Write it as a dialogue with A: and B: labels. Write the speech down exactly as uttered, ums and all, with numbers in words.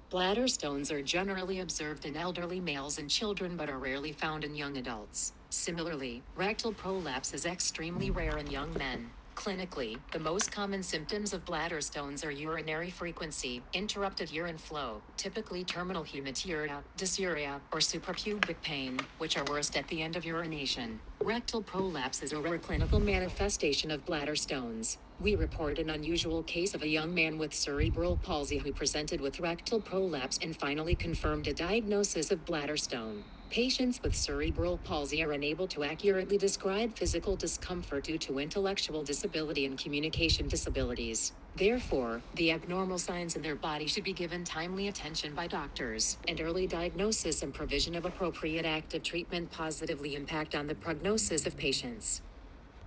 A: Bladder stones are generally observed in elderly males and children but are rarely found in young adults. Similarly, rectal prolapse is extremely rare in young men. Clinically, the most common symptoms of bladder stones are urinary frequency, interrupted urine flow, typically terminal hematuria, dysuria, or suprapubic pain, which are worst at the end of urination. Rectal prolapse is a rare clinical manifestation of bladder stones. We report an unusual case of a young man with cerebral palsy who presented with rectal prolapse and finally confirmed a diagnosis of bladder stone. Patients with cerebral palsy are unable to accurately describe physical discomfort due to intellectual disability and communication disabilities. Therefore, the abnormal signs in their body should be given timely attention by doctors, and early diagnosis and provision of appropriate active treatment positively impact on the prognosis of patients.